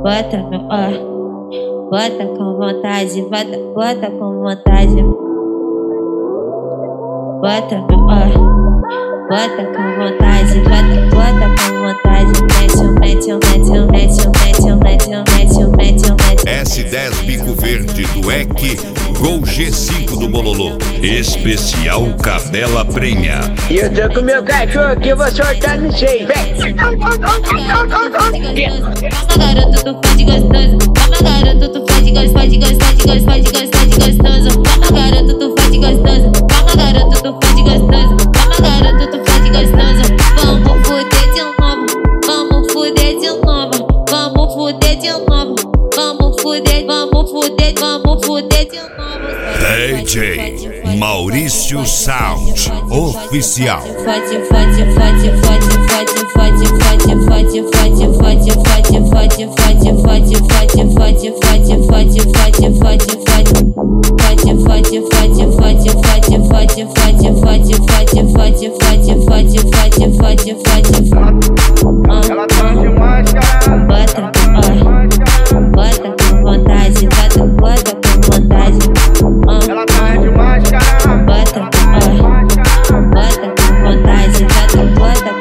bota no ó, bota com vontade, bota com vontade. Bota no ó, bota com vontade, bota com vontade. S10 Bico Verde do EC, Gol G5 do Bololô. Especial Cadela Prenha. E eu tô com meu cachorro aqui, eu vou soltar no seio, vem. Calma, garoto, tu fode gostoso. Calma, garoto, tu fode gostoso. Calma, garoto, tu fode gostoso. Calma, garoto, tu fode gostoso. Calma, garoto, tu fode gostoso. Vamos fuder de novo. Vamos fuder de novo. Vamos fuder de novo. Vamos fuder, vamos fuder, vamos fuder de novo. DJ Maurício Sound Oficial. Fode, fode, fode, fode, fode, fode, fode, fode, fode, fode, fode, fode, fode, fode, fode, fode, fode, fode, fode, fode, Ela tá demais, cara. Bota, ó, bota com vontade, bota com vontade. Ela tá demais, cara. Bota, ó, bota com vontade, bota